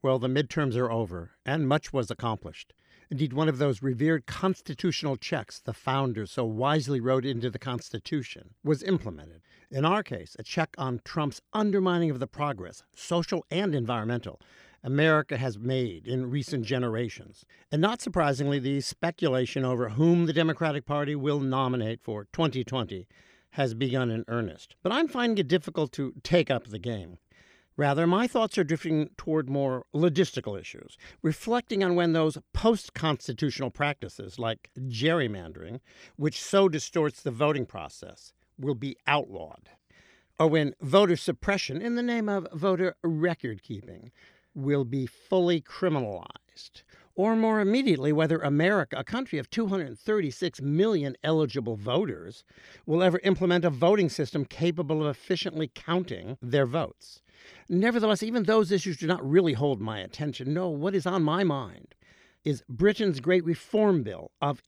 Well, the midterms are over, and much was accomplished. Indeed, one of those revered constitutional checks the founders so wisely wrote into the Constitution was implemented. In our case, a check on Trump's undermining of the progress, social and environmental, America has made in recent generations. And not surprisingly, the speculation over whom the Democratic Party will nominate for 2020 has begun in earnest. But I'm finding it difficult to take up the game. Rather, my thoughts are drifting toward more logistical issues, reflecting on when those post-constitutional practices, like gerrymandering, which so distorts the voting process, will be outlawed, or when voter suppression in the name of voter record-keeping will be fully criminalized, or more immediately, whether America, a country of 236 million eligible voters, will ever implement a voting system capable of efficiently counting their votes. Nevertheless, even those issues do not really hold my attention. No, what is on my mind is Britain's Great Reform Bill of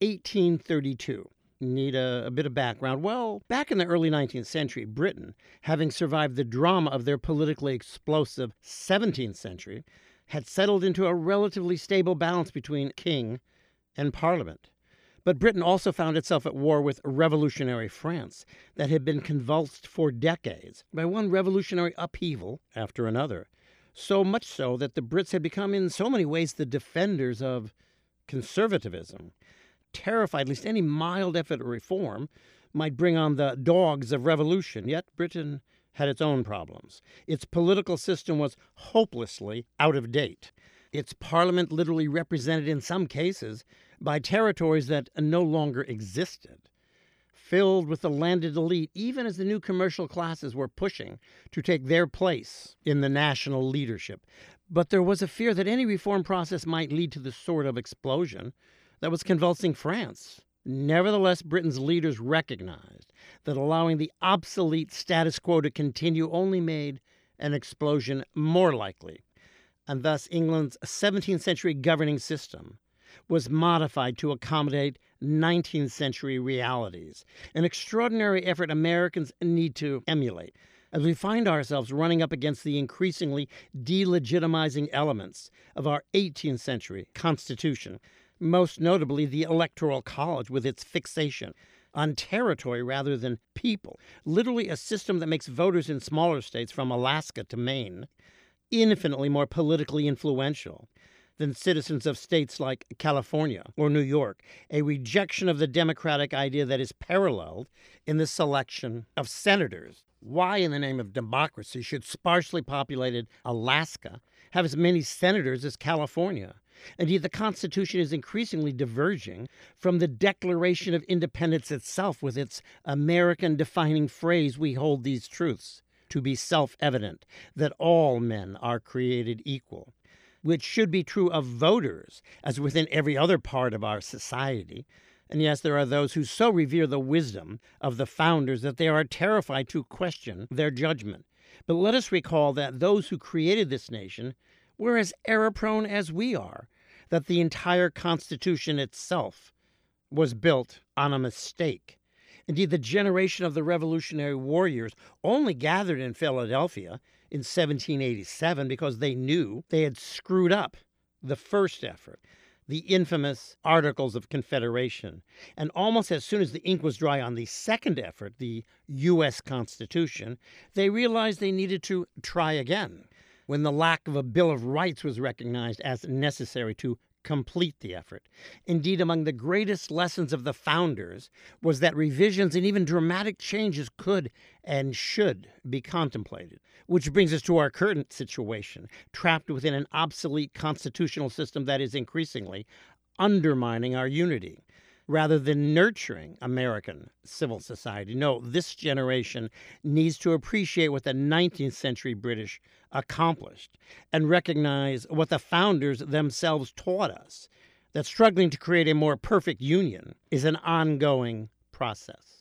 1832. Need a bit of background? Well, back in the early 19th century, Britain, having survived the drama of their politically explosive 17th century, had settled into a relatively stable balance between king and parliament. But Britain also found itself at war with revolutionary France that had been convulsed for decades by one revolutionary upheaval after another. So much so that the Brits had become in so many ways the defenders of conservatism, terrified at least any mild effort at reform might bring on the dogs of revolution. Yet Britain had its own problems. Its political system was hopelessly out of date. Its parliament literally represented in some cases by territories that no longer existed, filled with the landed elite, even as the new commercial classes were pushing to take their place in the national leadership. But there was a fear that any reform process might lead to the sort of explosion that was convulsing France. Nevertheless, Britain's leaders recognized that allowing the obsolete status quo to continue only made an explosion more likely, and thus England's 17th century governing system was modified to accommodate 19th century realities, an extraordinary effort Americans need to emulate as we find ourselves running up against the increasingly delegitimizing elements of our 18th century Constitution, most notably the Electoral College with its fixation on territory rather than people, literally a system that makes voters in smaller states from Alaska to Maine infinitely more politically influential than citizens of states like California or New York, a rejection of the democratic idea that is paralleled in the selection of senators. Why, in the name of democracy, should sparsely populated Alaska have as many senators as California? Indeed, the Constitution is increasingly diverging from the Declaration of Independence itself with its American-defining phrase, "We hold these truths to be self-evident, that all men are created equal," which should be true of voters as within every other part of our society. And yes, there are those who so revere the wisdom of the founders that they are terrified to question their judgment. But let us recall that those who created this nation were as error-prone as we are, that the entire Constitution itself was built on a mistake. Indeed, the generation of the Revolutionary Warriors only gathered in Philadelphia in 1787 because they knew they had screwed up the first effort, the infamous Articles of Confederation. And almost as soon as the ink was dry on the second effort, the U.S. Constitution, they realized they needed to try again, when the lack of a Bill of Rights was recognized as necessary to complete the effort. Indeed, among the greatest lessons of the founders was that revisions and even dramatic changes could and should be contemplated. Which brings us to our current situation, trapped within an obsolete constitutional system that is increasingly undermining our unity, rather than nurturing American civil society. No, this generation needs to appreciate what the 19th century British accomplished and recognize what the founders themselves taught us, that struggling to create a more perfect union is an ongoing process.